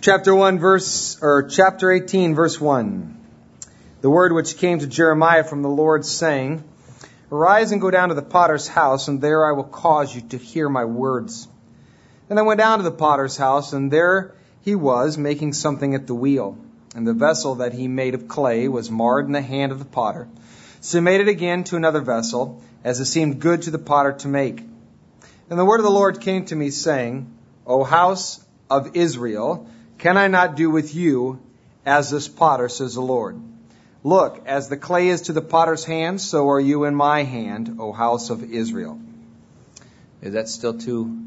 Chapter 18, verse 1. The word which came to Jeremiah from the Lord, saying, Arise and go down to the potter's house, and there I will cause you to hear my words. Then I went down to the potter's house, and there he was, making something at the wheel. And the vessel that he made of clay was marred in the hand of the potter. So he made it again to another vessel, as it seemed good to the potter to make. And the word of the Lord came to me, saying, O house of Israel, can I not do with you as this potter, says the Lord? Look, as the clay is to the potter's hand, so are you in my hand, O house of Israel. Is that still too?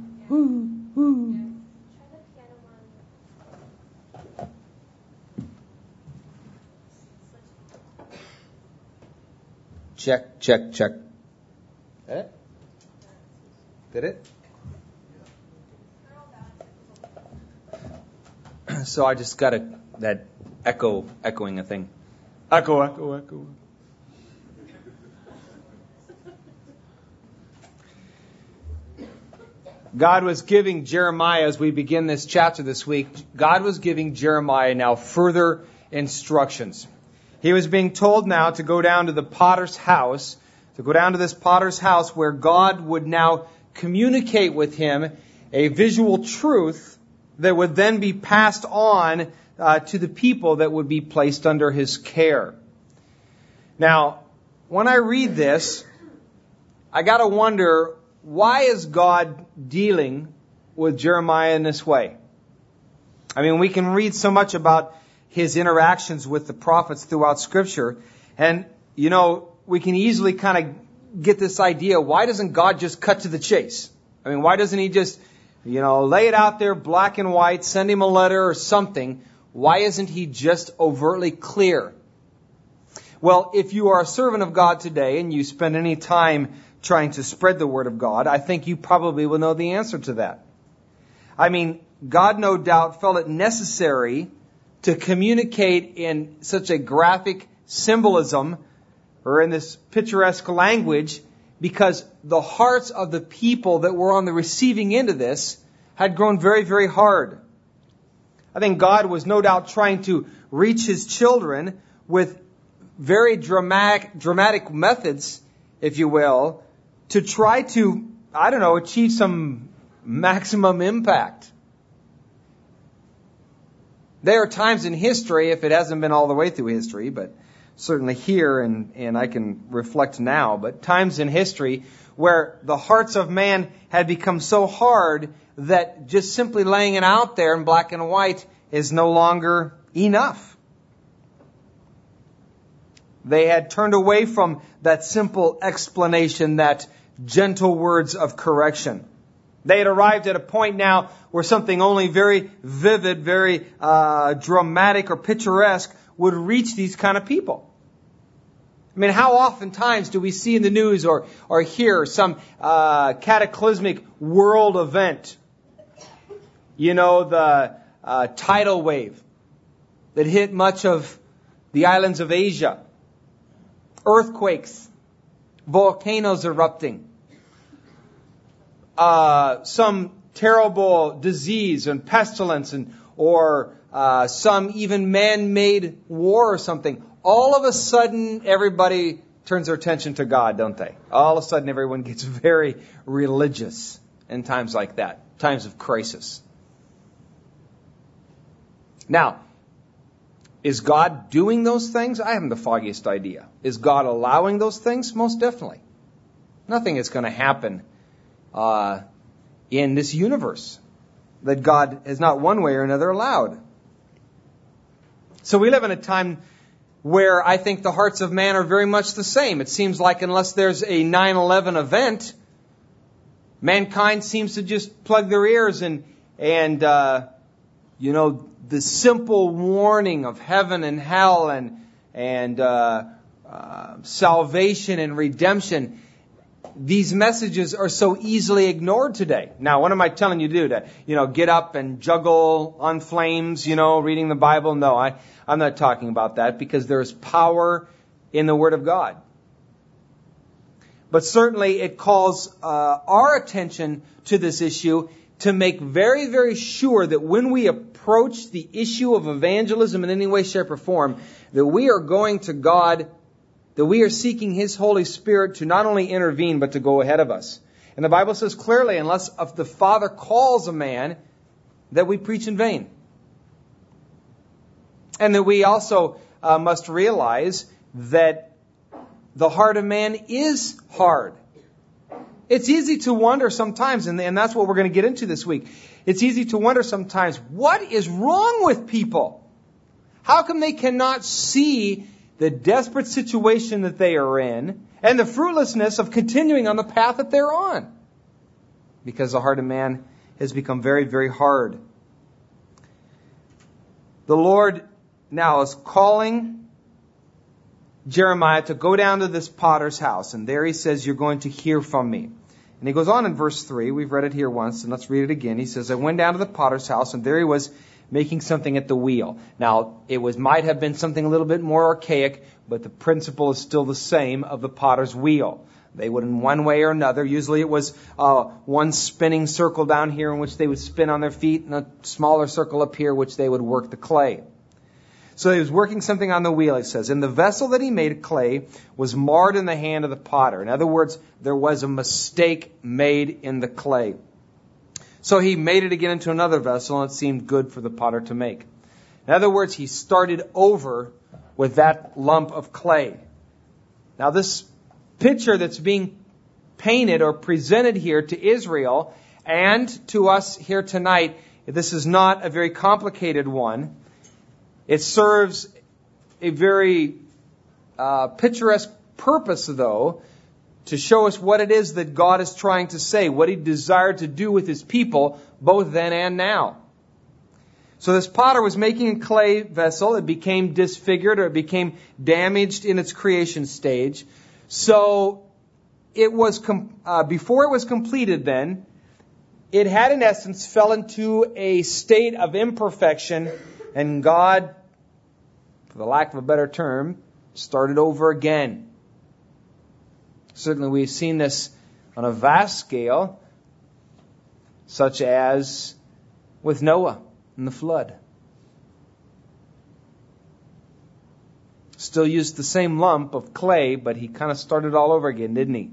Check. Did it? So I just got that echoing a thing. Echo. God was giving Jeremiah, as we begin this chapter this week, God was giving Jeremiah now further instructions. He was being told now to go down to the potter's house, to go down to this potter's house where God would now communicate with him a visual truth that would then be passed on to the people that would be placed under his care. Now, when I read this, I got to wonder, why is God dealing with Jeremiah in this way? I mean, we can read so much about his interactions with the prophets throughout Scripture, and, we can easily kind of get this idea, why doesn't God just cut to the chase? I mean, why doesn't he just lay it out there black and white, send him a letter or something? Why isn't he just overtly clear? Well, if you are a servant of God today and you spend any time trying to spread the word of God, I think you probably will know the answer to that. I mean, God no doubt felt it necessary to communicate in such a graphic symbolism or in this picturesque language, because the hearts of the people that were on the receiving end of this had grown very, very hard. I think God was no doubt trying to reach his children with very dramatic methods, if you will, to try to, achieve some maximum impact. There are times in history, if it hasn't been all the way through history, but certainly here, and I can reflect now, but times in history where the hearts of man had become so hard that just simply laying it out there in black and white is no longer enough. They had turned away from that simple explanation, that gentle words of correction. They had arrived at a point now where something only very vivid, very dramatic or picturesque would reach these kind of people. I mean, how oftentimes do we see in the news or hear some cataclysmic world event? The tidal wave that hit much of the islands of Asia. Earthquakes. Volcanoes erupting. Some terrible disease and pestilence or some even man-made war or something. All of a sudden, everybody turns their attention to God, don't they? All of a sudden, everyone gets very religious in times like that, times of crisis. Now, is God doing those things? I haven't the foggiest idea. Is God allowing those things? Most definitely. Nothing is going to happen in this universe that God has not one way or another allowed. So we live in a time where I think the hearts of man are very much the same. It seems like unless there's a 9/11 event, mankind seems to just plug their ears and the simple warning of heaven and hell and salvation and redemption. These messages are so easily ignored today. Now, what am I telling you to do? To, get up and juggle on flames, reading the Bible? No, I'm not talking about that, because there's power in the Word of God. But certainly it calls our attention to this issue to make very, very sure that when we approach the issue of evangelism in any way, shape, or form, that we are going to God, that we are seeking His Holy Spirit to not only intervene, but to go ahead of us. And the Bible says clearly, unless if the Father calls a man, that we preach in vain. And that we also must realize that the heart of man is hard. It's easy to wonder sometimes, and that's what we're going to get into this week. It's easy to wonder sometimes, what is wrong with people? How come they cannot see the desperate situation that they are in and the fruitlessness of continuing on the path that they're on? Because the heart of man has become very, very hard. The Lord now is calling Jeremiah to go down to this potter's house. And there he says, you're going to hear from me. And he goes on in verse 3. We've read it here once, and let's read it again. He says, I went down to the potter's house, and there he was making something at the wheel. Now, might have been something a little bit more archaic, but the principle is still the same of the potter's wheel. They would, in one way or another, usually it was one spinning circle down here in which they would spin on their feet, and a smaller circle up here which they would work the clay. So he was working something on the wheel, it says. And the vessel that he made clay was marred in the hand of the potter. In other words, there was a mistake made in the clay. So he made it again into another vessel, and it seemed good for the potter to make. In other words, he started over with that lump of clay. Now this picture that's being painted or presented here to Israel and to us here tonight, this is not a very complicated one. It serves a very picturesque purpose, though, to show us what it is that God is trying to say, what He desired to do with His people, both then and now. So this potter was making a clay vessel. It became disfigured, or it became damaged in its creation stage. So it was before it was completed then, it had in essence fell into a state of imperfection, and God, for the lack of a better term, started over again. Certainly we've seen this on a vast scale, such as with Noah and the flood. Still used the same lump of clay, but he kind of started all over again, didn't he?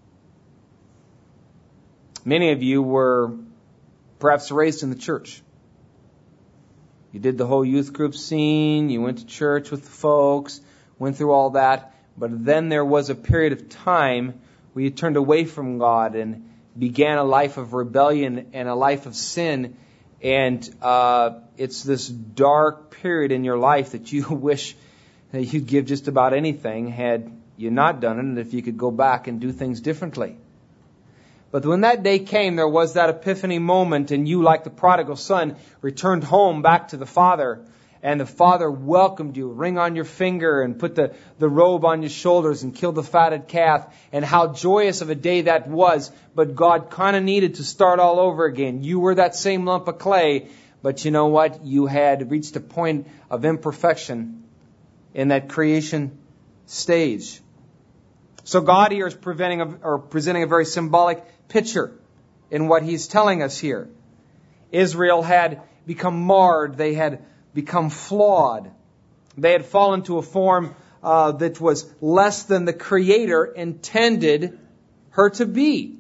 Many of you were perhaps raised in the church. You did the whole youth group scene, you went to church with the folks, went through all that, but then there was a period of time where you turned away from God and began a life of rebellion and a life of sin, and it's this dark period in your life that you wish that you'd give just about anything had you not done it, and if you could go back and do things differently. But when that day came, there was that epiphany moment, and you, like the prodigal son, returned home back to the Father, and the Father welcomed you, ring on your finger, and put the robe on your shoulders, and killed the fatted calf, and how joyous of a day that was. But God kind of needed to start all over again. You were that same lump of clay, but you know what? You had reached a point of imperfection in that creation stage. So God here is presenting a very symbolic picture in what He's telling us here. Israel had become marred. They had become flawed. They had fallen to a form that was less than the Creator intended her to be.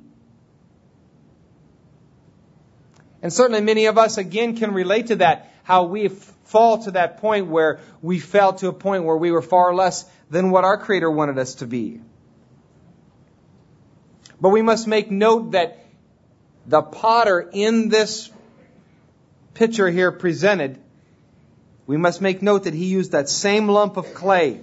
And certainly many of us, again, can relate to that, how we fall to that point where we fell to a point where we were far less than what our Creator wanted us to be. But we must make note that the potter in this picture here presented, we must make note that he used that same lump of clay.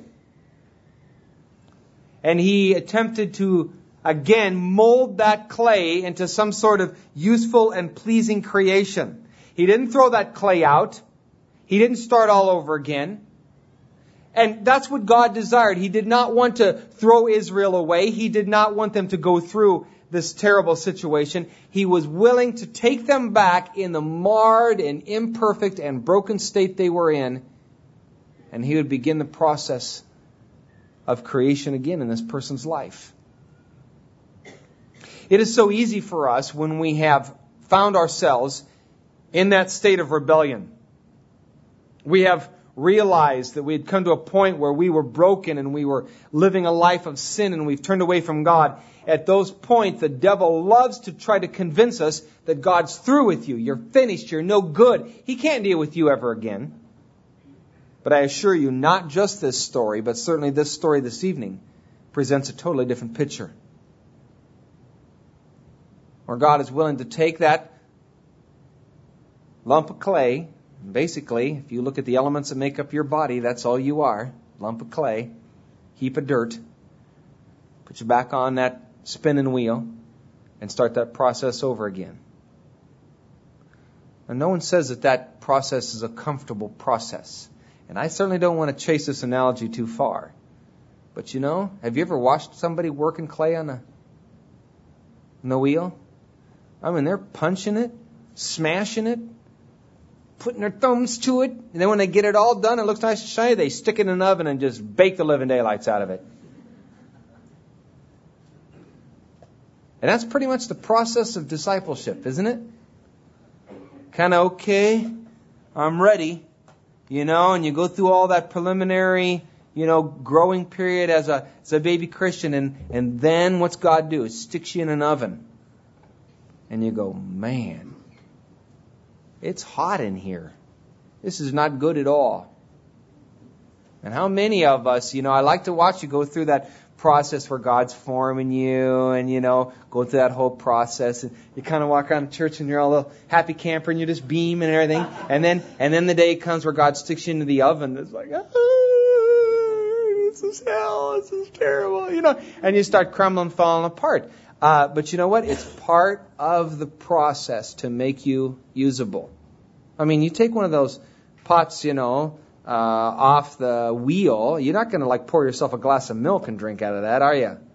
And he attempted to, again, mold that clay into some sort of useful and pleasing creation. He didn't throw that clay out. He didn't start all over again. And that's what God desired. He did not want to throw Israel away. He did not want them to go through this terrible situation. He was willing to take them back in the marred and imperfect and broken state they were in. And He would begin the process of creation again in this person's life. It is so easy for us when we have found ourselves in that state of rebellion. We have realized that we had come to a point where we were broken and we were living a life of sin and we've turned away from God. At those points, the devil loves to try to convince us that God's through with you. You're finished. You're no good. He can't deal with you ever again. But I assure you, not just this story, but certainly this story this evening presents a totally different picture. Where God is willing to take that lump of clay. Basically, if you look at the elements that make up your body, that's all you are. Lump of clay, heap of dirt. Put you back on that spinning wheel and start that process over again. And no one says that that process is a comfortable process. And I certainly don't want to chase this analogy too far. But you know, have you ever watched somebody working clay on the wheel? I mean, they're punching it, smashing it, putting their thumbs to it. And then when they get it all done, it looks nice and shiny, they stick it in an oven and just bake the living daylights out of it. And that's pretty much the process of discipleship, isn't it? Kind of, okay, I'm ready. You know, and you go through all that preliminary, growing period as a baby Christian. And then what's God do? It sticks you in an oven. And you go, man, it's hot in here. This is not good at all. And how many of us, I like to watch you go through that process where God's forming you and, go through that whole process. And you kind of walk around the church and you're all a little happy camper and you're just beaming and everything. And then the day comes where God sticks you into the oven. It's like, this is hell. This is terrible, and you start crumbling, falling apart. But you know what? It's part of the process to make you usable. I mean, you take one of those pots, off the wheel. You're not going to pour yourself a glass of milk and drink out of that, are you?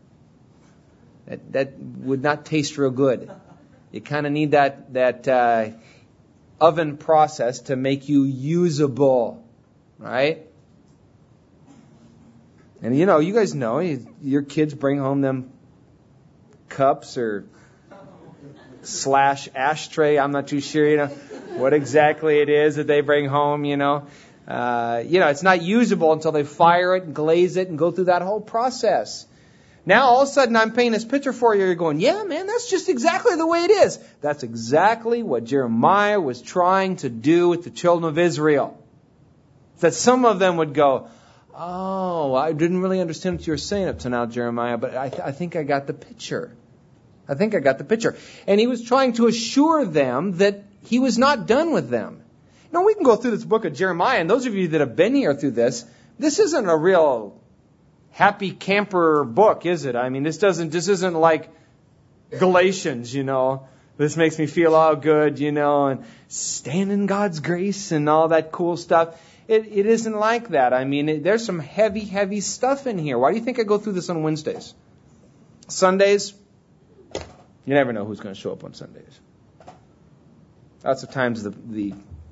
That would not taste real good. You kind of need that oven process to make you usable, right? And you guys know, your kids bring home them cups or / ashtray. I'm not too sure, what exactly it is that they bring home, it's not usable until they fire it and glaze it and go through that whole process. Now, all of a sudden, I'm painting this picture for you. You're going, yeah, man, that's just exactly the way it is. That's exactly what Jeremiah was trying to do with the children of Israel. That some of them would go, oh, I didn't really understand what you were saying up to now, Jeremiah, but I think I got the picture. And he was trying to assure them that he was not done with them. Now, we can go through this book of Jeremiah, and those of you that have been here through this isn't a real happy camper book, is it? I mean, this isn't like Galatians, This makes me feel all good, and stand in God's grace and all that cool stuff. It isn't like that. I mean, there's some heavy, heavy stuff in here. Why do you think I go through this on Wednesdays? Sundays, you never know who's going to show up on Sundays. Lots of times the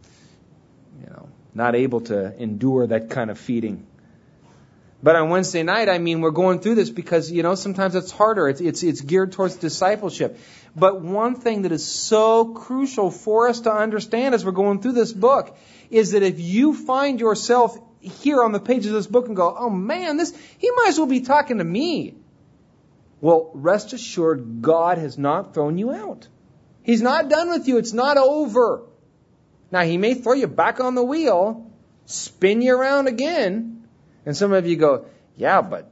not able to endure that kind of feeding. But on Wednesday night, we're going through this because, sometimes it's harder. It's geared towards discipleship. But one thing that is so crucial for us to understand as we're going through this book is that if you find yourself here on the pages of this book and go, oh man, he might as well be talking to me. Well, rest assured, God has not thrown you out. He's not done with you. It's not over. Now, he may throw you back on the wheel, spin you around again. And some of you go, yeah, but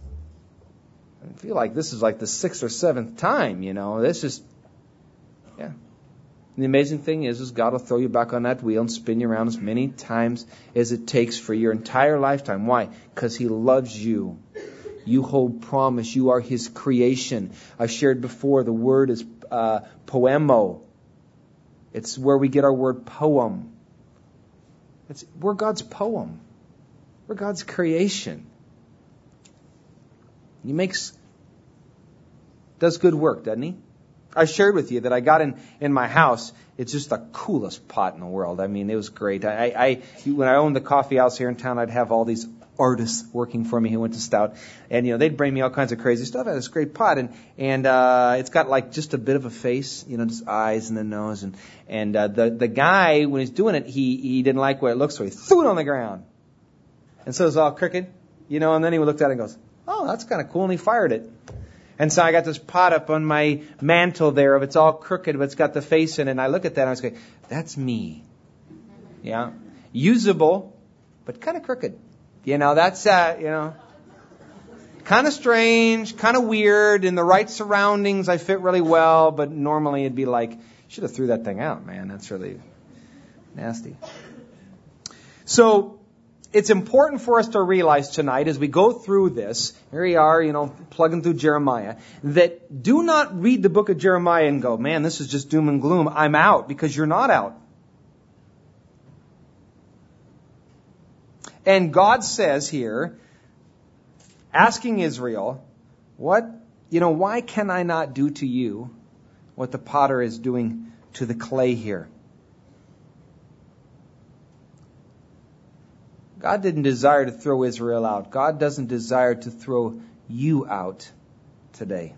I feel like this is like the 6th or 7th time, This is, yeah. And the amazing thing is God will throw you back on that wheel and spin you around as many times as it takes for your entire lifetime. Why? Because he loves you. You hold promise. You are his creation. I've shared before, the word is poemo. It's where we get our word poem. We're God's poem. We're God's creation. He does good work, doesn't he? I shared with you that I got in my house. It's just the coolest pot in the world. I mean, it was great. When I owned the coffee house here in town, I'd have all these artists working for me who went to Stout, and they'd bring me all kinds of crazy stuff. I had this great pot, and it's got like just a bit of a face, just eyes and a nose, and the guy, when he's doing it, he didn't like what it looked, so he threw it on the ground, and so it was all crooked, and then he looked at it and goes, "Oh, that's kind of cool," and he fired it. And so I got this pot up on my mantle there, it's all crooked, but it's got the face in it, and I look at that and I was going, "That's me." Yeah, usable, but kind of crooked. That's, kind of strange, kind of weird. In the right surroundings, I fit really well. But normally it'd be like, should have threw that thing out, man. That's really nasty. So it's important for us to realize tonight as we go through this, here we are, plugging through Jeremiah, that do not read the book of Jeremiah and go, "Man, this is just doom and gloom. I'm out," because you're not out. And God says here, asking Israel, why can I not do to you what the potter is doing to the clay here? God didn't desire to throw Israel out. God doesn't desire to throw you out today.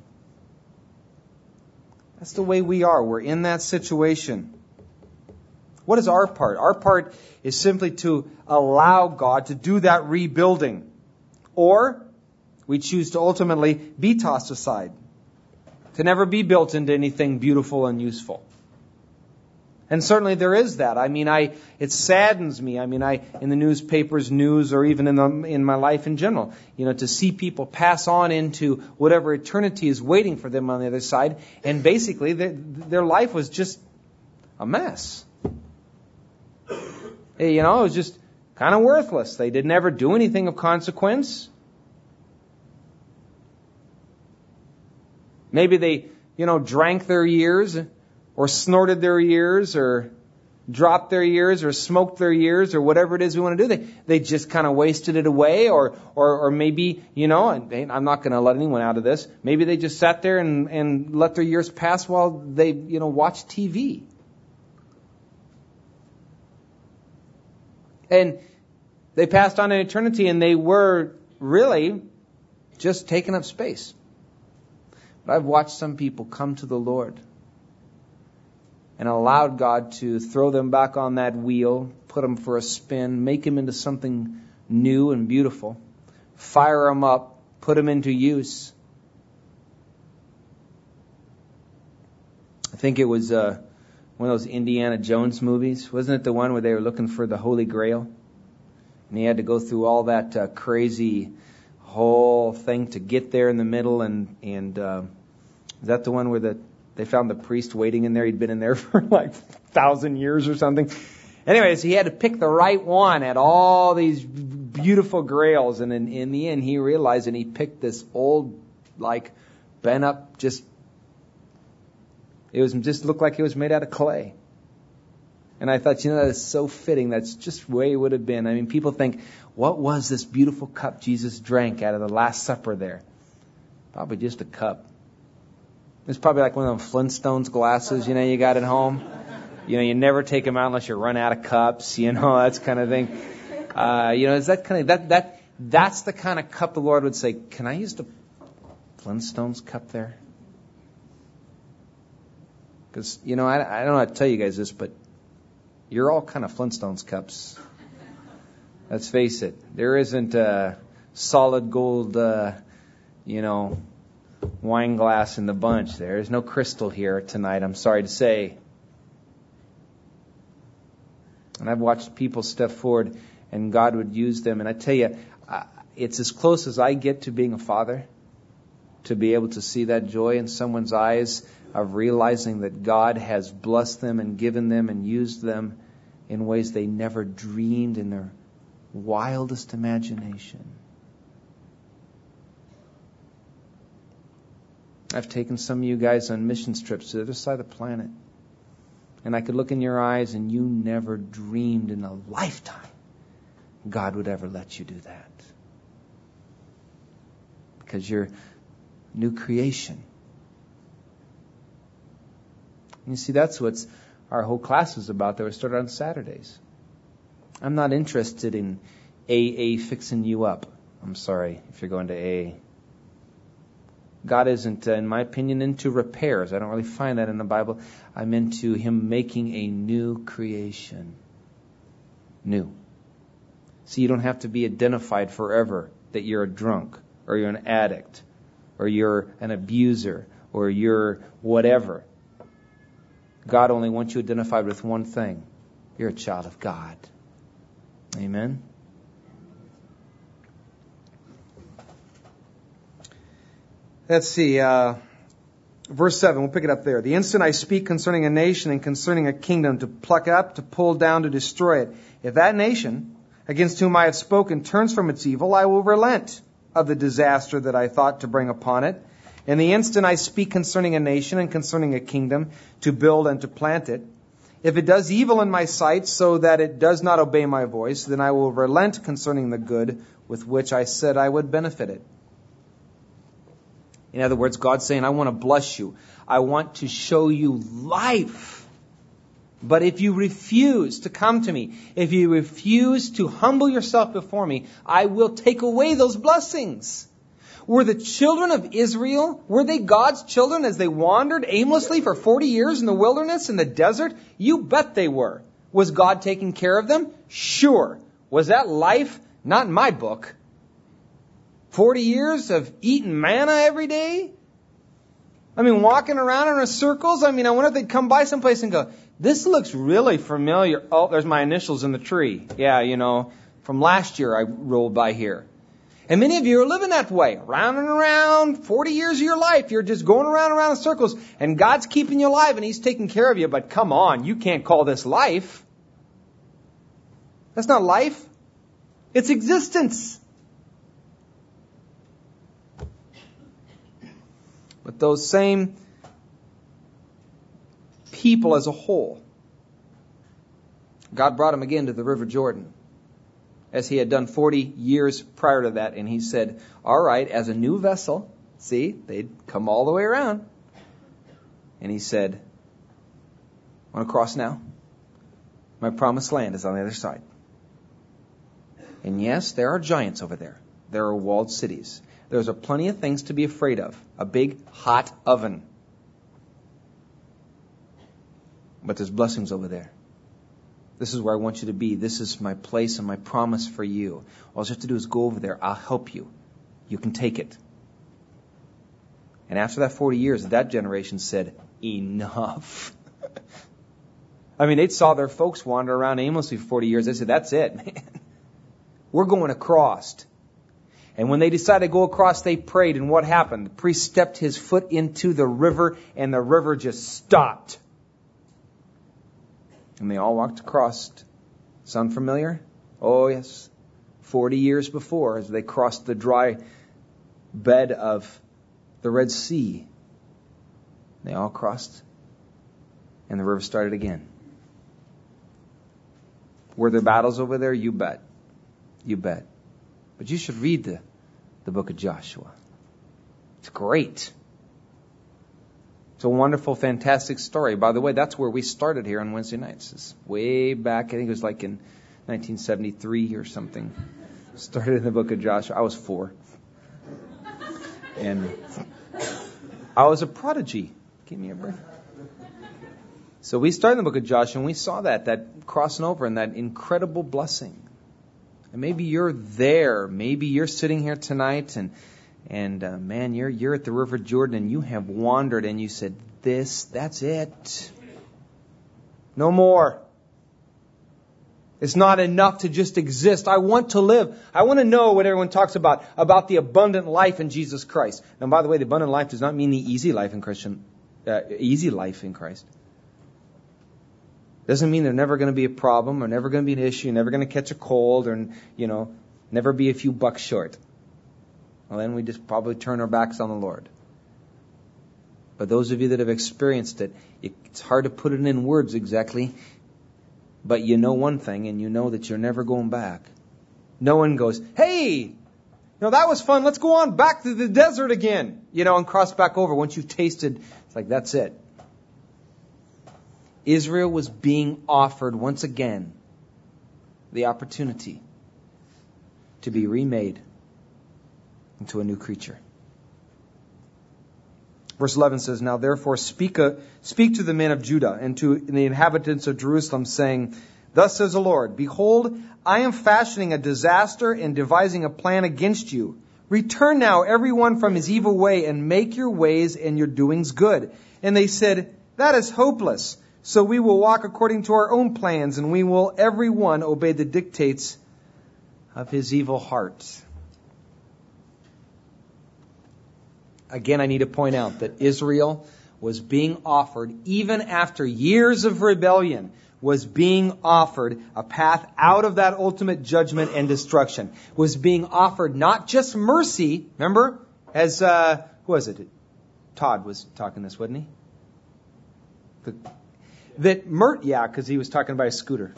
That's the way we are. We're in that situation. What is our part? Our part is simply to allow God to do that rebuilding. Or we choose to ultimately be tossed aside, to never be built into anything beautiful and useful. And certainly there is that. It saddens me. In the newspapers, news, or even in my life in general, to see people pass on into whatever eternity is waiting for them on the other side, and basically their life was just a mess. It was just kind of worthless. They didn't ever do anything of consequence. Maybe they, drank their years, or snorted their years, or dropped their years, or smoked their years, or whatever it is we want to do. They just kind of wasted it away, or maybe, and I'm not going to let anyone out of this, maybe they just sat there and let their years pass while they, watched TV. And they passed on in eternity, and they were really just taking up space. But I've watched some people come to the Lord and allowed God to throw them back on that wheel, put them for a spin, make them into something new and beautiful, fire them up, put them into use. I think it was one of those Indiana Jones movies. Wasn't it the one where they were looking for the Holy Grail? And he had to go through all that crazy whole thing to get there in the middle. And is that the one where they found the priest waiting in there? He'd been in there for like 1,000 years or something. Anyways, he had to pick the right one at all these beautiful grails. And in the end, he realized, and he picked this old, bent up, it looked like it was made out of clay. And I thought, that is so fitting. That's just the way it would have been. People think, what was this beautiful cup Jesus drank out of the Last Supper there? Probably just a cup. It's probably like one of them Flintstones glasses, you got at home. You never take them out unless you run out of cups, that kind of thing. Is that kind of, that's the kind of cup the Lord would say, can I use the Flintstones cup there? Because, I don't know how to tell you guys this, but you're all kind of Flintstones cups. Let's face it. There isn't a solid gold, wine glass in the bunch. There is no crystal here tonight, I'm sorry to say. And I've watched people step forward, and God would use them. And I tell you, it's as close as I get to being a father, to be able to see that joy in someone's eyes of realizing that God has blessed them and given them and used them in ways they never dreamed in their wildest imagination. I've taken some of you guys on missions trips to the other side of the planet, and I could look in your eyes and you never dreamed in a lifetime God would ever let you do that. Because you're new creation. You see, that's what our whole class is about that we started on Saturdays. I'm not interested in AA fixing you up. I'm sorry if you're going to AA. God isn't, in my opinion, into repairs. I don't really find that in the Bible. I'm into Him making a new creation. New. See, you don't have to be identified forever that you're a drunk, or you're an addict, or you're an abuser, or you're whatever. God only wants you identified with one thing. You're a child of God. Amen? Let's see, verse 7, we'll pick it up there. The instant I speak concerning a nation and concerning a kingdom, to pluck up, to pull down, to destroy it, if that nation against whom I have spoken turns from its evil, I will relent of the disaster that I thought to bring upon it. And the instant I speak concerning a nation and concerning a kingdom, to build and to plant it, if it does evil in my sight so that it does not obey my voice, then I will relent concerning the good with which I said I would benefit it. In other words, God's saying, I want to bless you. I want to show you life. But if you refuse to come to me, if you refuse to humble yourself before me, I will take away those blessings. Were the children of Israel, were they God's children as they wandered aimlessly for 40 years in the wilderness, in the desert? You bet they were. Was God taking care of them? Sure. Was that life? Not in my book. 40 years of eating manna every day? I mean, walking around in circles? I mean, I wonder if they'd come by someplace and go, this looks really familiar. Oh, there's my initials in the tree. Yeah, from last year I rolled by here. And many of you are living that way, round and around, 40 years of your life. You're just going around in circles, and God's keeping you alive, and He's taking care of you. But come on, you can't call this life. That's not life. It's existence. But those same people as a whole, God brought them again to the River Jordan, as He had done 40 years prior to that. And He said, all right, as a new vessel, see, they'd come all the way around. And He said, want to cross now? My promised land is on the other side. And yes, there are giants over there. There are walled cities. There's plenty of things to be afraid of. A big, hot oven. But there's blessings over there. This is where I want you to be. This is my place and my promise for you. All you have to do is go over there. I'll help you. You can take it. And after that 40 years, that generation said, enough. I mean, they saw their folks wander around aimlessly for 40 years. They said, that's it, man. We're going across. And when they decided to go across, they prayed. And what happened? The priest stepped his foot into the river, and the river just stopped. And they all walked across. Sound familiar? Oh, yes. 40 years before, as they crossed the dry bed of the Red Sea, they all crossed, and the river started again. Were there battles over there? You bet. You bet. But you should read the book of Joshua. It's great. It's a wonderful, fantastic story. By the way, that's where we started here on Wednesday nights. It's way back, I think it was like in 1973 or something. Started in the book of Joshua. I was 4. And I was a prodigy. Give me a break. So we started in the book of Joshua, and we saw that crossing over and that incredible blessing. And maybe you're there. Maybe you're sitting here tonight and man, you're at the River Jordan and you have wandered and you said, that's it. No more. It's not enough to just exist. I want to live. I want to know what everyone talks about the abundant life in Jesus Christ. And by the way, the abundant life does not mean the easy life in Christ. Doesn't mean there's never going to be a problem or never going to be an issue, never going to catch a cold or, never be a few bucks short. Well, then we just probably turn our backs on the Lord. But those of you that have experienced it, it's hard to put it in words exactly, but you know one thing, and you know that you're never going back. No one goes, hey, that was fun. Let's go on back to the desert again, and cross back over. Once you've tasted, it's like, that's it. Israel was being offered once again the opportunity to be remade into a new creature. Verse 11 says, "Now therefore speak to the men of Judah and to the inhabitants of Jerusalem, saying, Thus says the Lord, Behold, I am fashioning a disaster and devising a plan against you. Return now every one from his evil way and make your ways and your doings good." And they said, "That is hopeless. So we will walk according to our own plans, and we will every one obey the dictates of his evil heart." Again, I need to point out that Israel was being offered, even after years of rebellion, was being offered a path out of that ultimate judgment and destruction. Was being offered not just mercy, remember, as, who was it? Todd was talking this, wasn't he? Yeah, because he was talking about a scooter.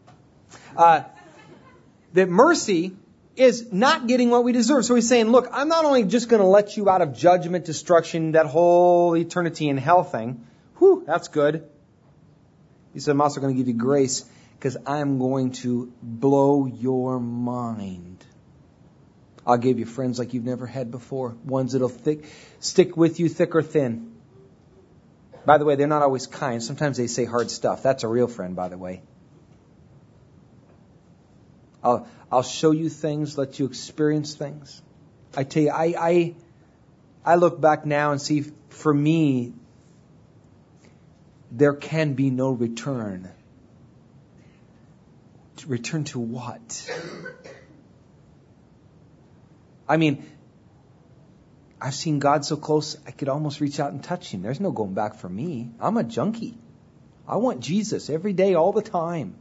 That mercy is not getting what we deserve. So he's saying, look, I'm not only just going to let you out of judgment, destruction, that whole eternity in hell thing. Whew, that's good. He said, I'm also going to give you grace because I'm going to blow your mind. I'll give you friends like you've never had before. Ones that'll stick with you thick or thin. By the way, they're not always kind. Sometimes they say hard stuff. That's a real friend, by the way. I'll show you things, let you experience things. I tell you, I look back now and see, for me, there can be no return. Return to what? I mean, I've seen God so close, I could almost reach out and touch Him. There's no going back for me. I'm a junkie. I want Jesus every day, all the time.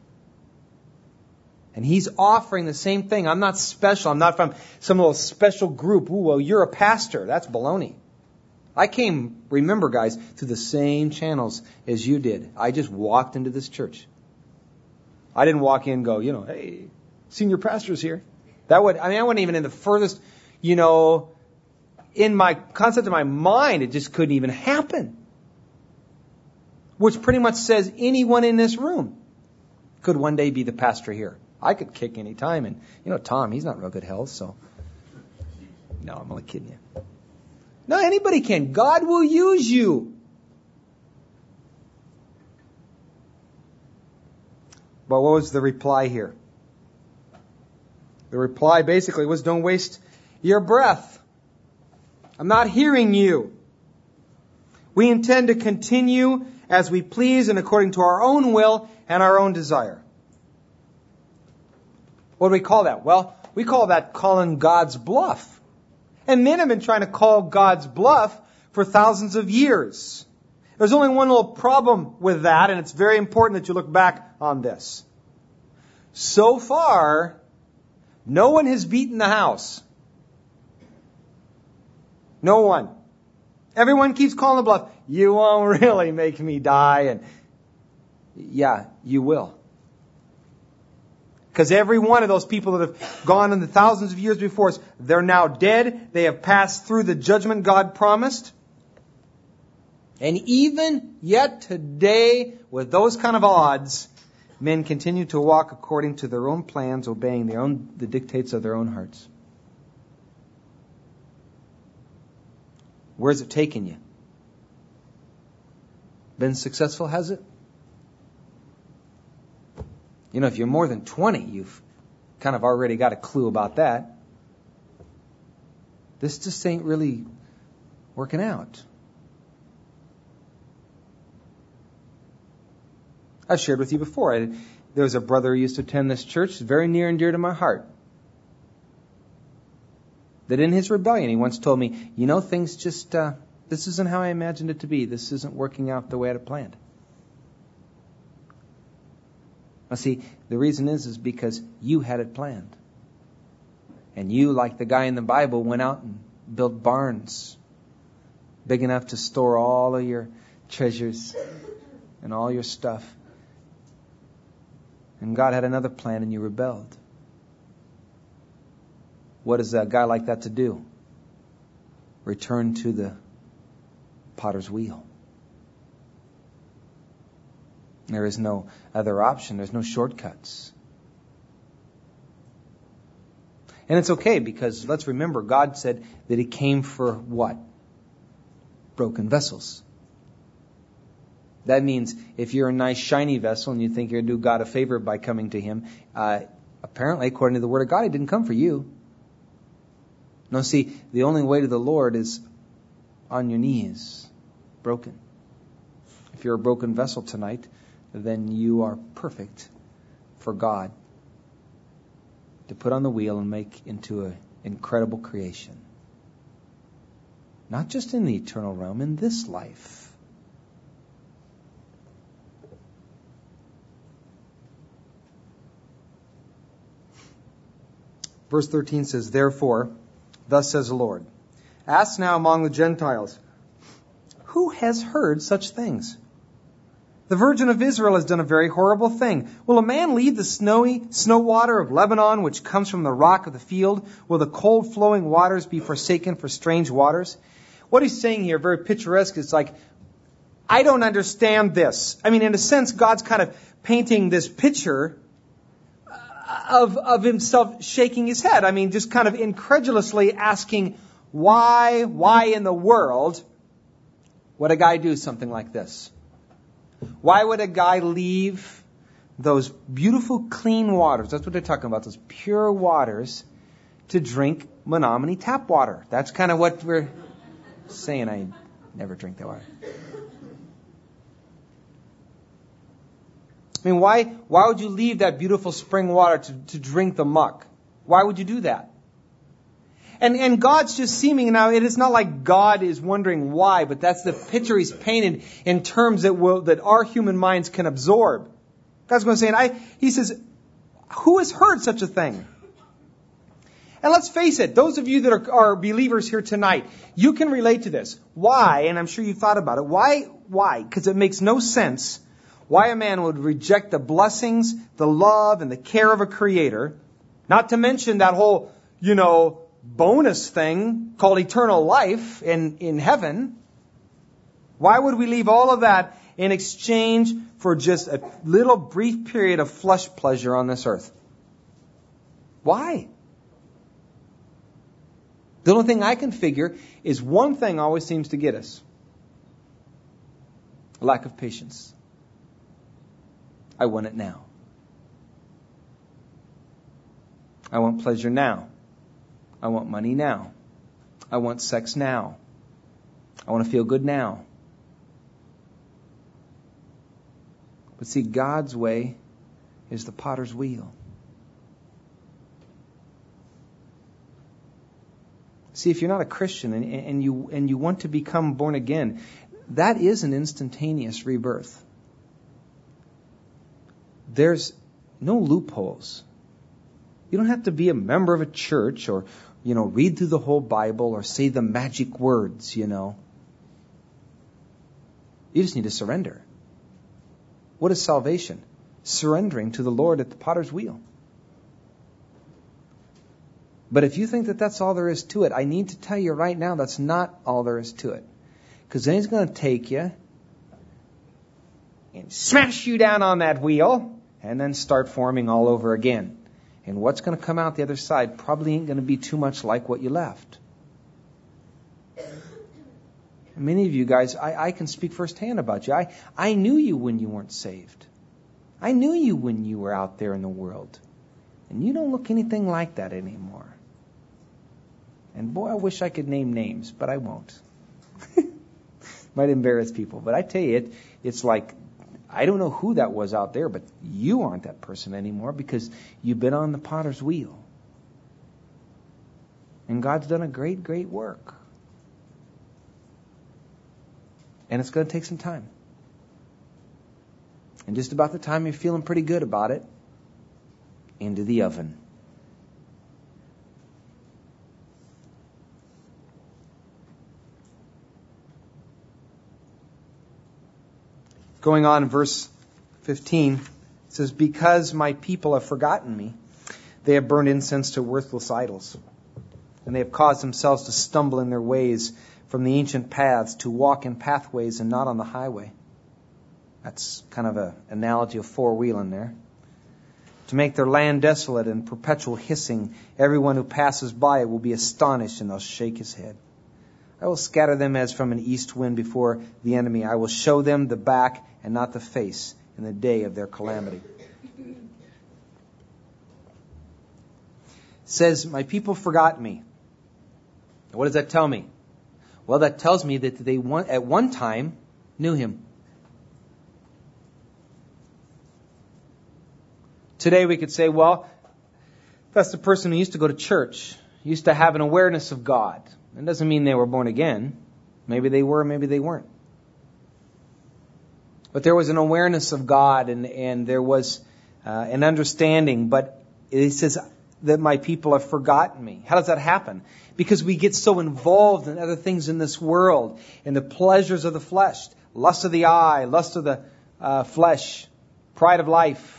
And He's offering the same thing. I'm not special. I'm not from some little special group. Ooh, well, you're a pastor. That's baloney. I came, remember guys, through the same channels as you did. I just walked into this church. I didn't walk in and go, hey, senior pastor's here. I wasn't even in the furthest, in my concept of my mind, it just couldn't even happen. Which pretty much says anyone in this room could one day be the pastor here. I could kick any time. And, Tom, he's not in real good health, so. No, I'm only kidding you. No, anybody can. God will use you. But what was the reply here? The reply basically was, don't waste your breath. I'm not hearing you. We intend to continue as we please and according to our own will and our own desire. What do we call that? Well, we call that calling God's bluff. And men have been trying to call God's bluff for thousands of years. There's only one little problem with that, and it's very important that you look back on this. So far, no one has beaten the house. No one. Everyone keeps calling the bluff. You won't really make me die. And yeah, you will. Because every one of those people that have gone in the thousands of years before us, they're now dead. They have passed through the judgment God promised. And even yet today, with those kind of odds, men continue to walk according to their own plans, obeying the dictates of their own hearts. Where's it taken you? Been successful, has it? If you're more than 20, you've kind of already got a clue about that. This just ain't really working out. I've shared with you before. There was a brother who used to attend this church, very near and dear to my heart. That in his rebellion, he once told me, things just, this isn't how I imagined it to be. This isn't working out the way I had planned. Now see, the reason is because you had it planned. And you, like the guy in the Bible, went out and built barns big enough to store all of your treasures and all your stuff. And God had another plan and you rebelled. What is a guy like that to do? Return to the potter's wheel. There is no other option. There's no shortcuts. And it's okay because let's remember, God said that He came for what? Broken vessels. That means if you're a nice shiny vessel and you think you're going to do God a favor by coming to Him, apparently according to the Word of God, He didn't come for you. No, see, the only way to the Lord is on your knees, broken. If you're a broken vessel tonight, then you are perfect for God to put on the wheel and make into an incredible creation. Not just in the eternal realm, in this life. Verse 13 says, "Therefore, thus says the Lord, ask now among the Gentiles, who has heard such things? The Virgin of Israel has done a very horrible thing. Will a man leave the snow water of Lebanon, which comes from the rock of the field? Will the cold flowing waters be forsaken for strange waters?" What he's saying here, very picturesque, is like, I don't understand this. I mean, in a sense, God's kind of painting this picture of Himself shaking His head. I mean, just kind of incredulously asking, why in the world would a guy do something like this? Why would a guy leave those beautiful, clean waters? That's what they're talking about, those pure waters, to drink Menominee tap water. That's kind of what we're saying. I never drink that water. I mean, why would you leave that beautiful spring water to drink the muck? Why would you do that? And God's just seeming, now it is not like God is wondering why, but that's the picture He's painted in terms that our human minds can absorb. God's going to say, He says, who has heard such a thing? And let's face it, those of you that are believers here tonight, you can relate to this. Why? And I'm sure you've thought about it. Why? Because it makes no sense why a man would reject the blessings, the love, and the care of a Creator, not to mention that whole, bonus thing called eternal life in heaven. Why would we leave all of that in exchange for just a little brief period of flesh pleasure on this earth? Why? The only thing I can figure is one thing always seems to get us. A lack of patience. I want it now. I want pleasure now. I want money now. I want sex now. I want to feel good now. But see, God's way is the potter's wheel. See, if you're not a Christian and you want to become born again, that is an instantaneous rebirth. There's no loopholes. You don't have to be a member of a church or, read through the whole Bible or say the magic words, You just need to surrender. What is salvation? Surrendering to the Lord at the potter's wheel. But if you think that that's all there is to it, I need to tell you right now that's not all there is to it. Because then He's going to take you and smash you down on that wheel and then start forming all over again. And what's going to come out the other side probably ain't going to be too much like what you left. Many of you guys, I can speak firsthand about you. I knew you when you weren't saved. I knew you when you were out there in the world. And you don't look anything like that anymore. And boy, I wish I could name names, but I won't. Might embarrass people. But I tell you, it's like, I don't know who that was out there, but you aren't that person anymore because you've been on the potter's wheel. And God's done a great, great work. And it's going to take some time. And just about the time you're feeling pretty good about it, into the oven. Going on in verse 15, it says, "Because my people have forgotten me, they have burned incense to worthless idols, and they have caused themselves to stumble in their ways from the ancient paths, to walk in pathways and not on the highway. That's kind of an analogy of four-wheeling there. To make their land desolate and perpetual hissing. Everyone who passes by it will be astonished, and they'll shake his head. I will scatter them as from an east wind before the enemy. I will show them the back and not the face in the day of their calamity. It says, my people forgot me. What does that tell me? Well, that tells me that they at one time knew him. Today we could say, well, that's the person who used to go to church, used to have an awareness of God. It doesn't mean they were born again. Maybe they were, maybe they weren't. But there was an awareness of God and there was an understanding. But it says that my people have forgotten me. How does that happen? Because we get so involved in other things in this world, in the pleasures of the flesh, lust of the eye, lust of the flesh, pride of life.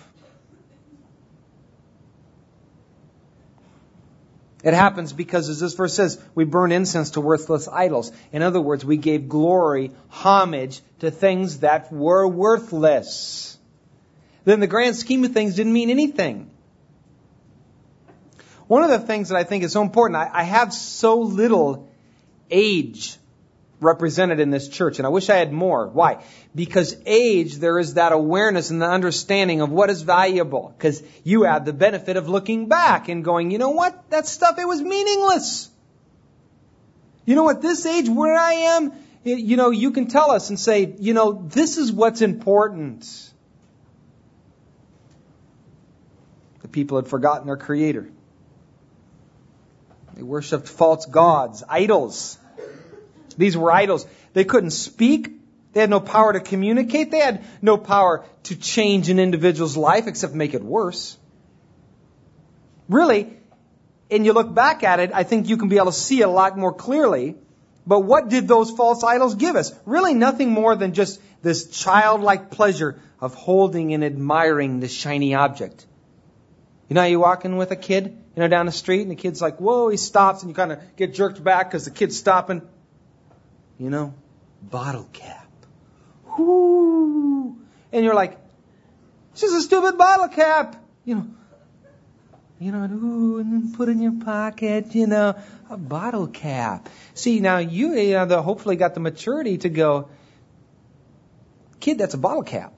It happens because, as this verse says, we burn incense to worthless idols. In other words, we gave glory, homage to things that were worthless. Then the grand scheme of things didn't mean anything. One of the things that I think is so important, I have so little age represented in this church, and I wish I had more. Why? Because age, there is that awareness and the understanding of what is valuable. Because you have the benefit of looking back and going, you know what? That stuff, it was meaningless. You know what? This age where I am, you can tell us and say, this is what's important. The people had forgotten their Creator. They worshipped false gods, idols. These were idols. They couldn't speak. They had no power to communicate. They had no power to change an individual's life except make it worse. Really, and you look back at it, I think you can be able to see it a lot more clearly. But what did those false idols give us? Really nothing more than just this childlike pleasure of holding and admiring this shiny object. You know how you walk in with a kid, down the street, and the kid's like, whoa, he stops, and you kind of get jerked back because the kid's stopping. Bottle cap. Whoo! And you're like, it's just a stupid bottle cap. And then put in your pocket, a bottle cap. See, now you hopefully got the maturity to go, kid, that's a bottle cap.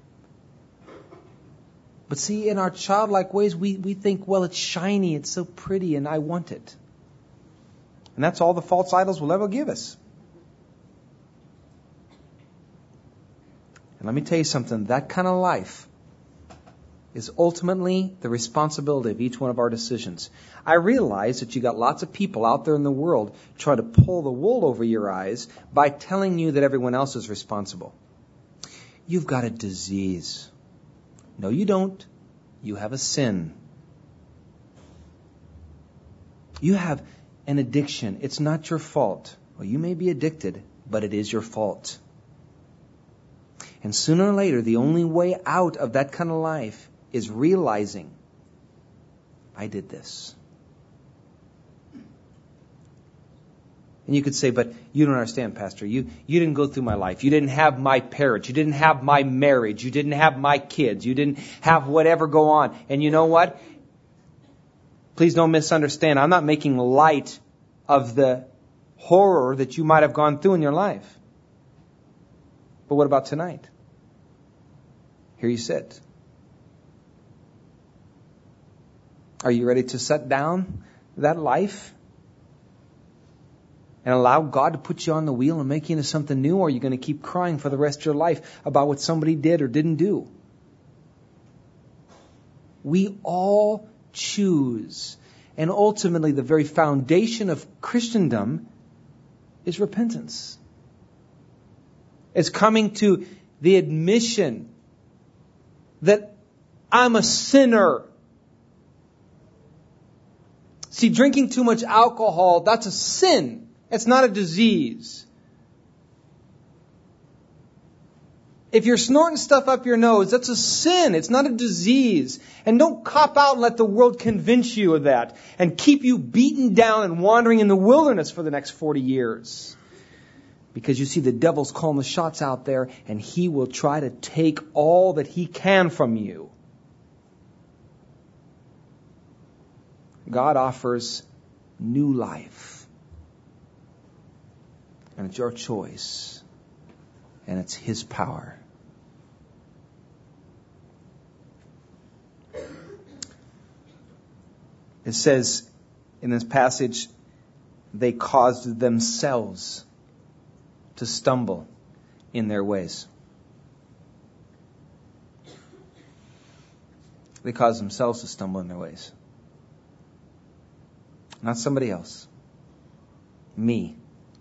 But see, in our childlike ways, we think, well, it's shiny, it's so pretty, and I want it. And that's all the false idols will ever give us. And let me tell you something, that kind of life is ultimately the responsibility of each one of our decisions. I realize that you got lots of people out there in the world trying to pull the wool over your eyes by telling you that everyone else is responsible. You've got a disease. No, you don't. You have a sin. You have an addiction. It's not your fault. Well, you may be addicted, but it is your fault. And sooner or later, the only way out of that kind of life is realizing, I did this. And you could say, but you don't understand, Pastor. You didn't go through my life. You didn't have my parents. You didn't have my marriage. You didn't have my kids. You didn't have whatever go on. And you know what? Please don't misunderstand. I'm not making light of the horror that you might have gone through in your life. But what about tonight? Here you sit. Are you ready to set down that life and allow God to put you on the wheel and make you into something new? Or are you going to keep crying for the rest of your life about what somebody did or didn't do? We all choose. And ultimately, the very foundation of Christendom is repentance. It's coming to the admission that I'm a sinner. See, drinking too much alcohol, that's a sin. It's not a disease. If you're snorting stuff up your nose, that's a sin. It's not a disease. And don't cop out and let the world convince you of that and keep you beaten down and wandering in the wilderness for the next 40 years. Because you see, the devil's calling the shots out there, and he will try to take all that he can from you. God offers new life. And it's your choice. And it's His power. It says in this passage, they caused themselves to stumble in their ways. They caused themselves to stumble in their ways. Not somebody else. Me.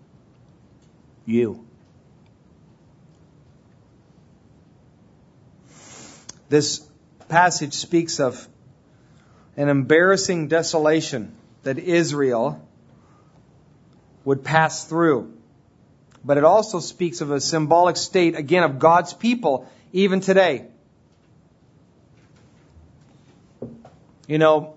You. This passage speaks of an embarrassing desolation that Israel would pass through. But it also speaks of a symbolic state, again, of God's people, even today. You know,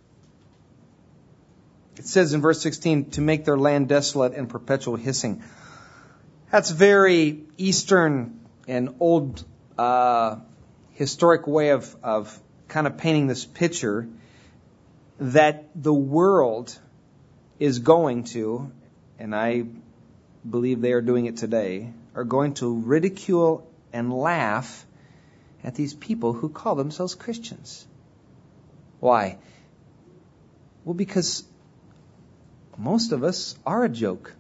it says in verse 16, to make their land desolate and perpetual hissing. That's very Eastern and old historic way of kind of painting this picture that the world is going to, and I believe they are doing it today, are going to ridicule and laugh at these people who call themselves Christians. Why? Well, because most of us are a joke.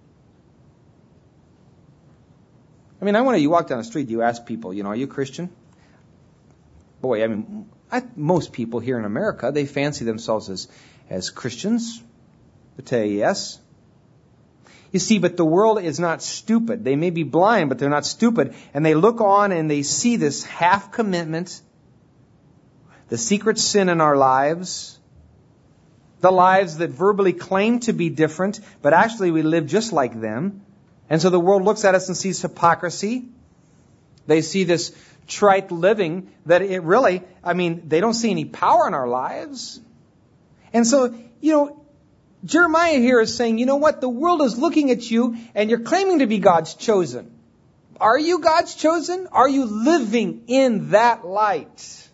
I mean, you walk down the street, you ask people, are you a Christian? Boy, I mean, most people here in America, they fancy themselves as Christians. They tell you yes. You see, but the world is not stupid. They may be blind, but they're not stupid. And they look on and they see this half commitment, the secret sin in our lives, the lives that verbally claim to be different, but actually we live just like them. And so the world looks at us and sees hypocrisy. They see this trite living that it really, they don't see any power in our lives. And so, Jeremiah here is saying, you know what? The world is looking at you and you're claiming to be God's chosen. Are you God's chosen? Are you living in that light?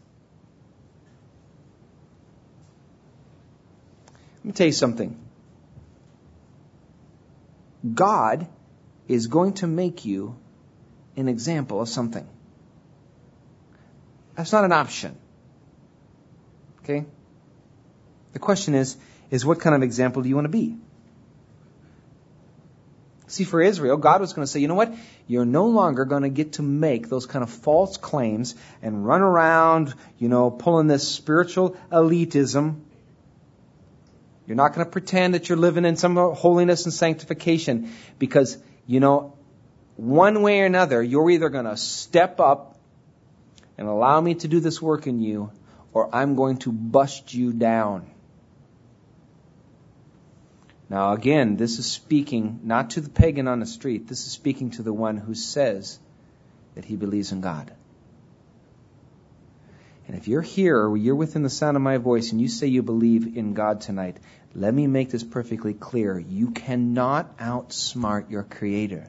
Let me tell you something. God is going to make you an example of something. That's not an option. Okay? The question is what kind of example do you want to be? See, for Israel, God was going to say, you know what? You're no longer going to get to make those kind of false claims and run around, pulling this spiritual elitism. You're not going to pretend that you're living in some holiness and sanctification because, one way or another, you're either going to step up and allow me to do this work in you, or I'm going to bust you down. Now again, this is speaking not to the pagan on the street. This is speaking to the one who says that he believes in God. And if you're here or you're within the sound of my voice and you say you believe in God tonight, let me make this perfectly clear. You cannot outsmart your Creator.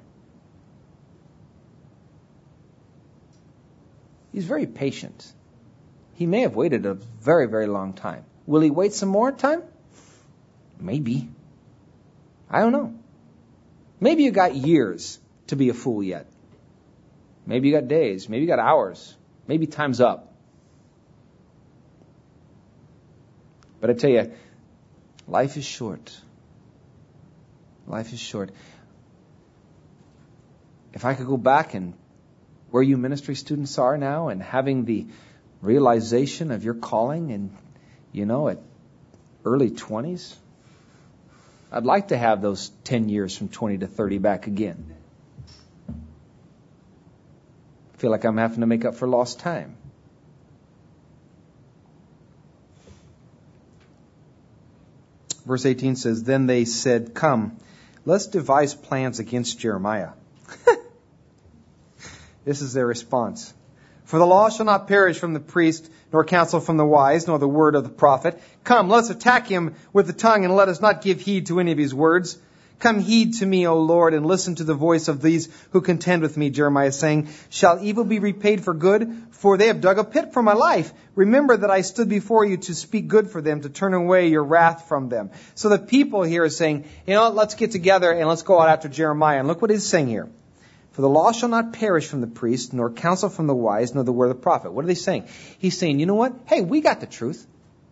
He's very patient. He may have waited a very, very long time. Will he wait some more time? Maybe. I don't know. Maybe you got years to be a fool yet. Maybe you got days. Maybe you got hours. Maybe time's up. But I tell you, life is short. Life is short. If I could go back and where you ministry students are now and having the realization of your calling and, at early 20s, I'd like to have those 10 years from 20 to 30 back again. I feel like I'm having to make up for lost time. Verse 18 says, Then they said, Come, let's devise plans against Jeremiah. This is their response. For the law shall not perish from the priest, nor counsel from the wise, nor the word of the prophet. Come, let's attack him with the tongue, and let us not give heed to any of his words. Come heed to me, O Lord, and listen to the voice of these who contend with me, Jeremiah is saying. Shall evil be repaid for good? For they have dug a pit for my life. Remember that I stood before you to speak good for them, to turn away your wrath from them. So the people here are saying, let's get together and let's go out after Jeremiah. And look what he's saying here. For the law shall not perish from the priest, nor counsel from the wise, nor the word of the prophet. What are they saying? He's saying, you know what? Hey, we got the truth.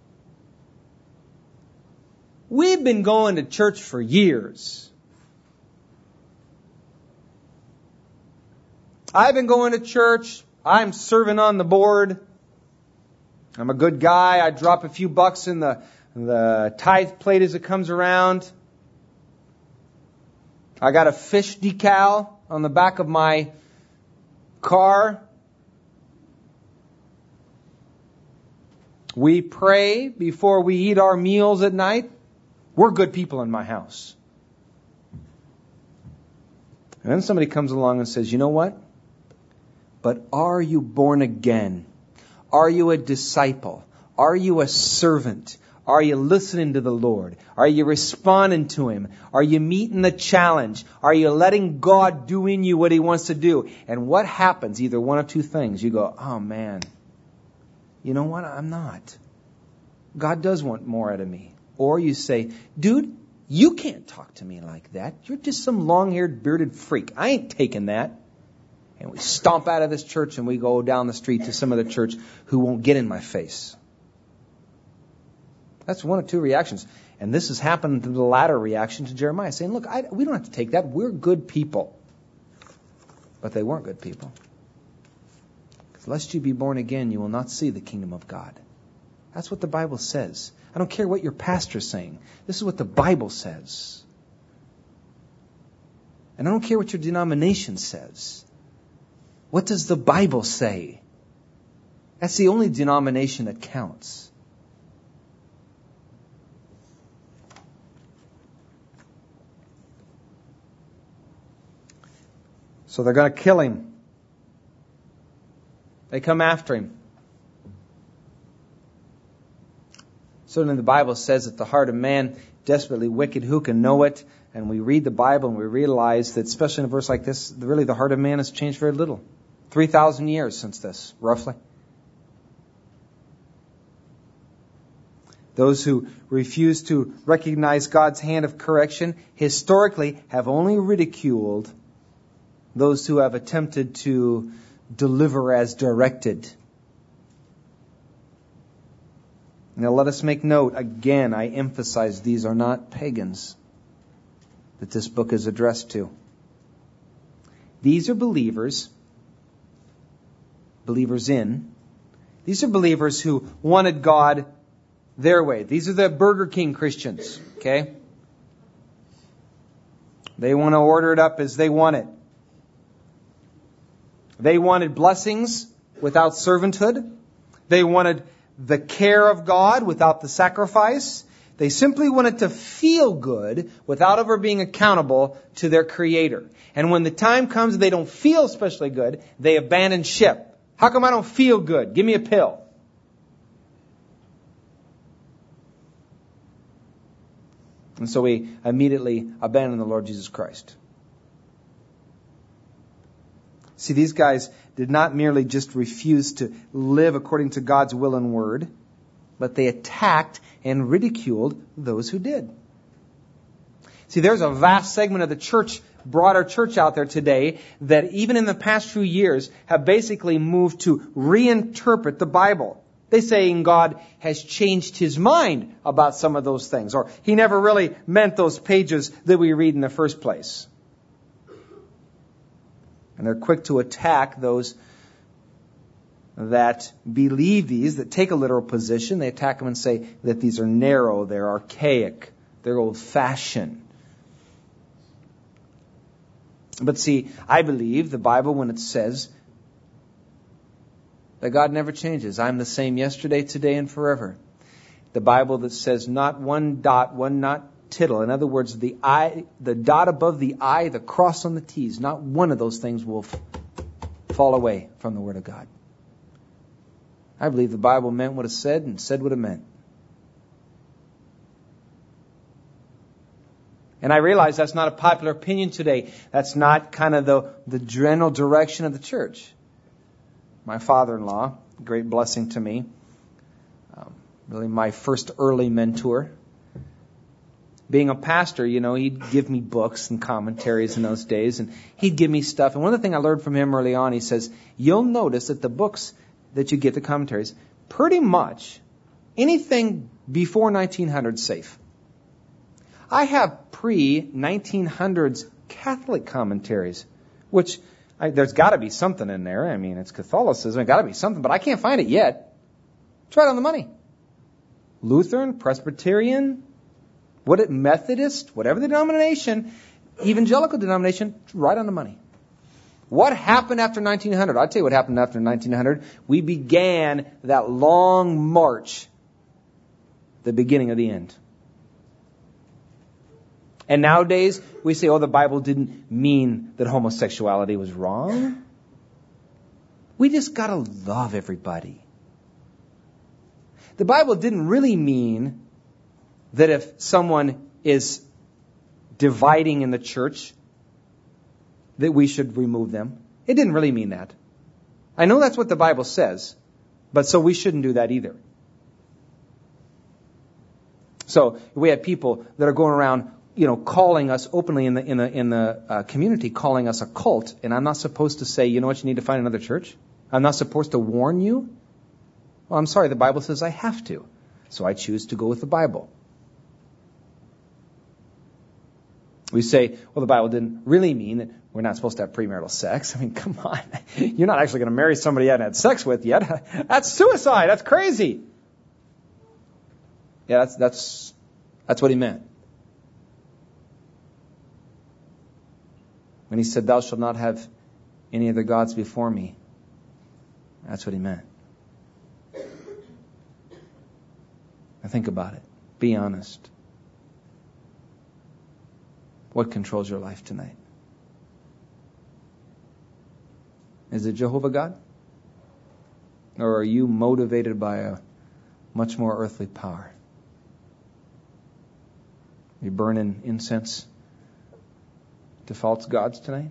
We've been going to church for years. I've been going to church. I'm serving on the board. I'm a good guy. I drop a few bucks in the tithe plate as it comes around. I got a fish decal on the back of my car. We pray before we eat our meals at night. We're good people in my house. And then somebody comes along and says, you know what? But are you born again? Are you a disciple? Are you a servant? Are you listening to the Lord? Are you responding to Him? Are you meeting the challenge? Are you letting God do in you what He wants to do? And what happens? Either one of two things. You go, oh man, you know what? I'm not. God does want more out of me. Or you say, dude, you can't talk to me like that. You're just some long-haired, bearded freak. I ain't taking that. And we stomp out of this church and we go down the street to some other church who won't get in my face. That's one of two reactions. And this has happened to the latter reaction to Jeremiah, saying, look, we don't have to take that. We're good people. But they weren't good people. Because lest you be born again, you will not see the kingdom of God. That's what the Bible says. I don't care what your pastor's saying. This is what the Bible says. And I don't care what your denomination says. What does the Bible say? That's the only denomination that counts. So they're going to kill him. They come after him. Certainly the Bible says that the heart of man desperately wicked, who can know it? And we read the Bible and we realize that, especially in a verse like this, really the heart of man has changed very little. 3,000 years since this, roughly. Those who refuse to recognize God's hand of correction historically have only ridiculed those who have attempted to deliver as directed. Now let us make note, again, I emphasize these are not pagans that this book is addressed to. These are believers in. These are believers who wanted God their way. These are the Burger King Christians, okay? They want to order it up as they want it. They wanted blessings without servanthood. They wanted the care of God without the sacrifice. They simply wanted to feel good without ever being accountable to their Creator. And when the time comes they don't feel especially good, they abandon ship. How come I don't feel good? Give me a pill. And so we immediately abandon the Lord Jesus Christ. See, these guys did not merely just refuse to live according to God's will and word, but they attacked and ridiculed those who did. See, there's a vast segment of the church, broader church out there today that even in the past few years have basically moved to reinterpret the Bible. They say God has changed His mind about some of those things, or He never really meant those pages that we read in the first place. And they're quick to attack those that believe these, that take a literal position. They attack them and say that these are narrow, they're archaic, they're old-fashioned. But see, I believe the Bible when it says that God never changes. I'm the same yesterday, today, and forever. The Bible that says not one dot, one not tittle. In other words, the dot above the I, the cross on the T's, not one of those things will fall away from the Word of God. I believe the Bible meant what it said and said what it meant. And I realize that's not a popular opinion today. That's not kind of the general direction of the church. My father-in-law, great blessing to me, really my first early mentor. Being a pastor, he'd give me books and commentaries in those days, and he'd give me stuff. And one of the things I learned from him early on, he says, you'll notice that the books that you get, the commentaries, pretty much anything before 1900 is safe. I have pre-1900s Catholic commentaries, which there's got to be something in there. I mean, it's Catholicism. There's got to be something, but I can't find it yet. It's right on the money. Lutheran, Presbyterian, Methodist, whatever the denomination, evangelical denomination, right on the money. What happened after 1900? I'll tell you what happened after 1900. We began that long march, the beginning of the end. And nowadays, we say, the Bible didn't mean that homosexuality was wrong. We just got to love everybody. The Bible didn't really mean that if someone is dividing in the church, that we should remove them. It didn't really mean that. I know that's what the Bible says, but so we shouldn't do that either. So we have people that are going around, calling us openly in the community, calling us a cult, and I'm not supposed to say, you need to find another church. I'm not supposed to warn you. Well, I'm sorry, the Bible says I have to, so I choose to go with the Bible. We say, the Bible didn't really mean that we're not supposed to have premarital sex. I mean, come on. You're not actually going to marry somebody you haven't had sex with yet. That's suicide. That's crazy. Yeah, that's what he meant. When he said, thou shalt not have any other gods before me. That's what he meant. Now think about it. Be honest. What controls your life tonight? Is it Jehovah God? Or are you motivated by a much more earthly power? Are you burning incense to false gods tonight?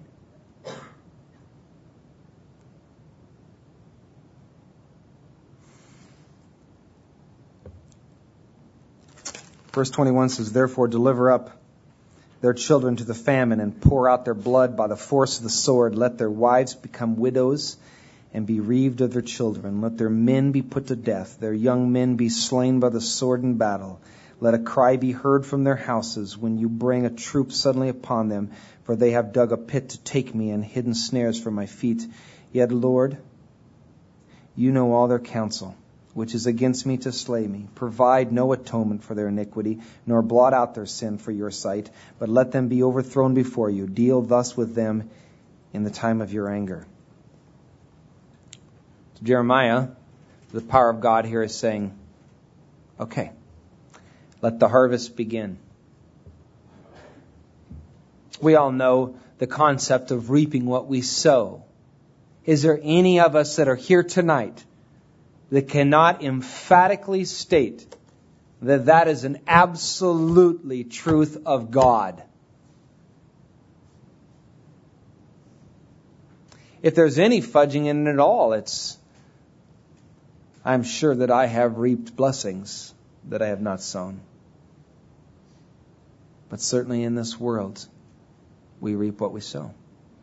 Verse 21 says, therefore deliver up their children to the famine and pour out their blood by the force of the sword. Let their wives become widows and be bereaved of their children. Let their men be put to death, their young men be slain by the sword in battle. Let a cry be heard from their houses when you bring a troop suddenly upon them, for they have dug a pit to take me and hidden snares for my feet. Yet, Lord, you know all their counsel, which is against me to slay me. Provide no atonement for their iniquity, nor blot out their sin for your sight, but let them be overthrown before you. Deal thus with them in the time of your anger. So Jeremiah, the power of God here is saying, okay, let the harvest begin. We all know the concept of reaping what we sow. Is there any of us that are here tonight that cannot emphatically state that that is an absolutely truth of God? If there's any fudging in it at all, I'm sure that I have reaped blessings that I have not sown. But certainly in this world, we reap what we sow.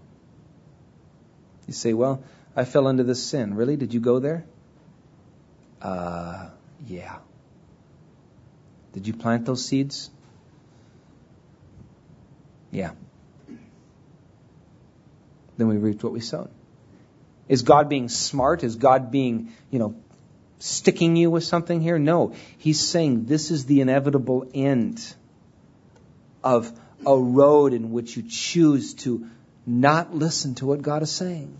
You say, well, I fell into this sin. Really? Did you go there? Yeah. Did you plant those seeds? Yeah. Then we reaped what we sowed. Is God being smart? Is God being, sticking you with something here? No. He's saying this is the inevitable end of a road in which you choose to not listen to what God is saying.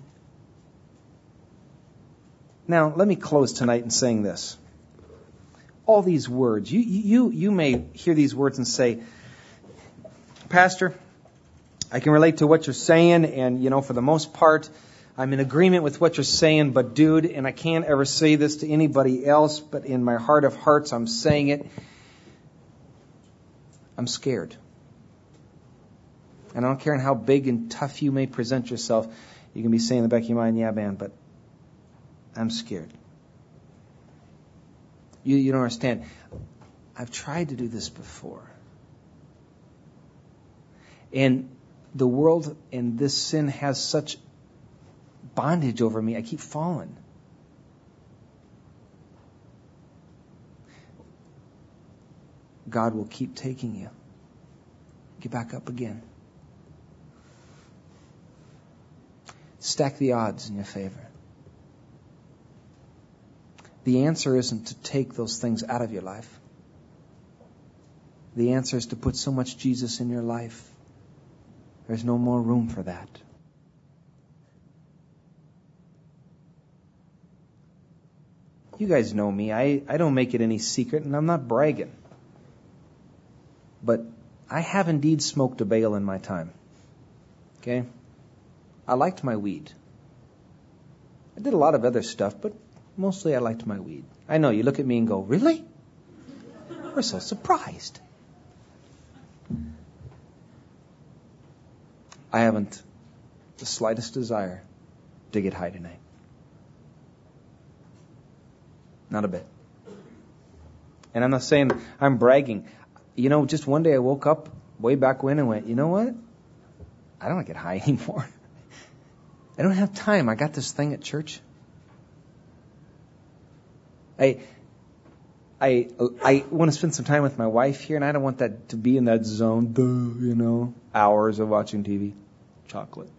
Now, let me close tonight in saying this. All these words, you may hear these words and say, Pastor, I can relate to what you're saying, and, for the most part, I'm in agreement with what you're saying, but dude, and I can't ever say this to anybody else, but in my heart of hearts, I'm saying it. I'm scared. And I don't care how big and tough you may present yourself, you can be saying in the back of your mind, yeah, man, but I'm scared. You don't understand. I've tried to do this before. And the world and this sin has such bondage over me. I keep falling. God will keep taking you. Get back up again. Stack the odds in your favor. The answer isn't to take those things out of your life. The answer is to put so much Jesus in your life. There's no more room for that. You guys know me. I don't make it any secret, and I'm not bragging. But I have indeed smoked a bale in my time. Okay? I liked my weed. I did a lot of other stuff, but mostly I liked my weed. I know, you look at me and go, really? We're so surprised. I haven't the slightest desire to get high tonight. Not a bit. And I'm not saying I'm bragging. You know, just one day I woke up way back when and went, you know what? I don't want to get high anymore. I don't have time. I got this thing at church. I want to spend some time with my wife here, and I don't want that to be in that zone. You know, hours of watching TV. Chocolate.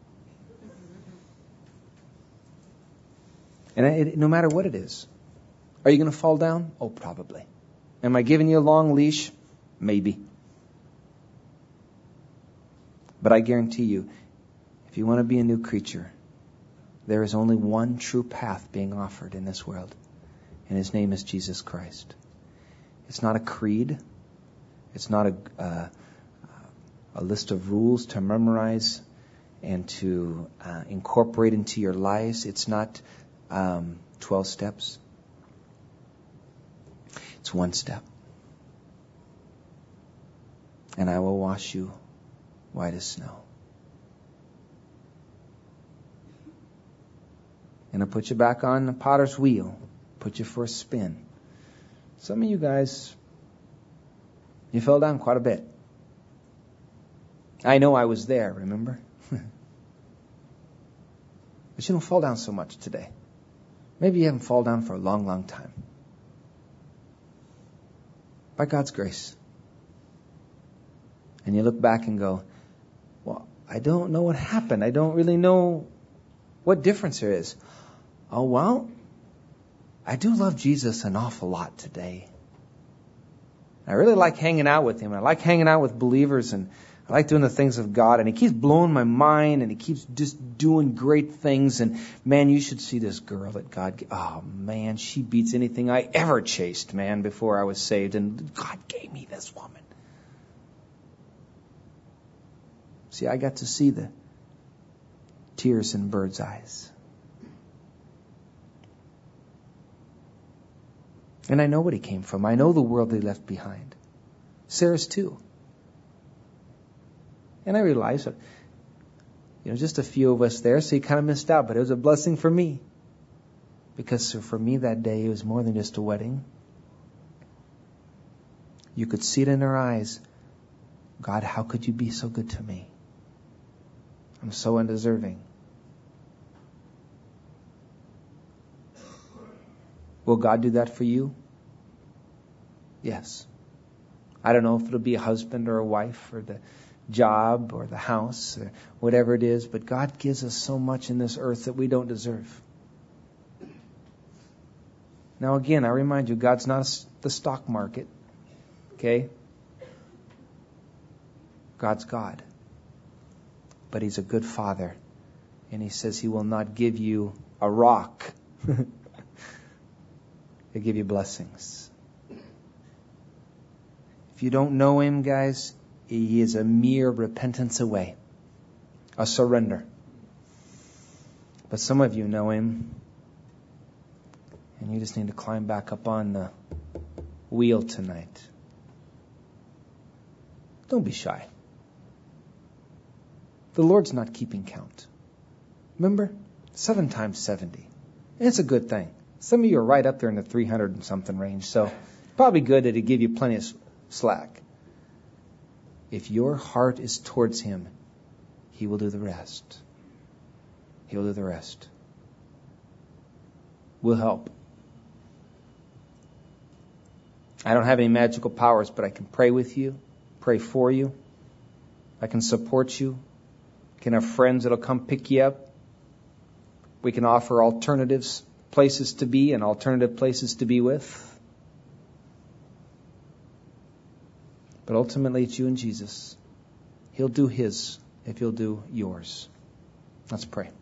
And no matter what it is. Are you going to fall down? Oh, probably. Am I giving you a long leash? Maybe. But I guarantee you, if you want to be a new creature, there is only one true path being offered in this world. And His name is Jesus Christ. It's not a creed. It's not a list of rules to memorize and to incorporate into your lives. It's not 12 steps. It's one step. And I will wash you white as snow. And I'll put you back on the potter's wheel. Put you for a spin. Some of you guys, you fell down quite a bit. I know I was there, remember? But you don't fall down so much today. Maybe you haven't fallen down for a long, long time. By God's grace. And you look back and go, well, I don't know what happened. I don't really know what difference there is. Oh, well, I do love Jesus an awful lot today. I really like hanging out with Him. I like hanging out with believers, and I like doing the things of God. And He keeps blowing my mind, and He keeps just doing great things. And man, you should see this girl that God, oh man, she beats anything I ever chased, man, before I was saved. And God gave me this woman. See, I got to see the tears in birds' eyes. And I know what he came from. I know the world they left behind. Sarah's too. And I realized that, just a few of us there, so you kind of missed out. But it was a blessing for me. Because for me that day, it was more than just a wedding. You could see it in her eyes. God, how could you be so good to me? I'm so undeserving. Will God do that for you? Yes. I don't know if it'll be a husband or a wife or the job or the house or whatever it is, but God gives us so much in this earth that we don't deserve. Now again, I remind you, God's not the stock market. Okay? God's God. But He's a good Father. And He says He will not give you a rock. He'll give you blessings. If you don't know Him, guys, He is a mere repentance away. A surrender. But some of you know Him. And you just need to climb back up on the wheel tonight. Don't be shy. The Lord's not keeping count. Remember? 7 times 70. It's a good thing. Some of you are right up there in the 300 and something range, so probably good that He'd give you plenty of slack. If your heart is towards Him, He will do the rest. He will do the rest. We'll help. I don't have any magical powers, but I can pray with you, pray for you. I can support you. I can have friends that'll come pick you up. We can offer alternatives, places to be and alternative places to be with. But ultimately, it's you and Jesus. He'll do His if you'll do yours. Let's pray.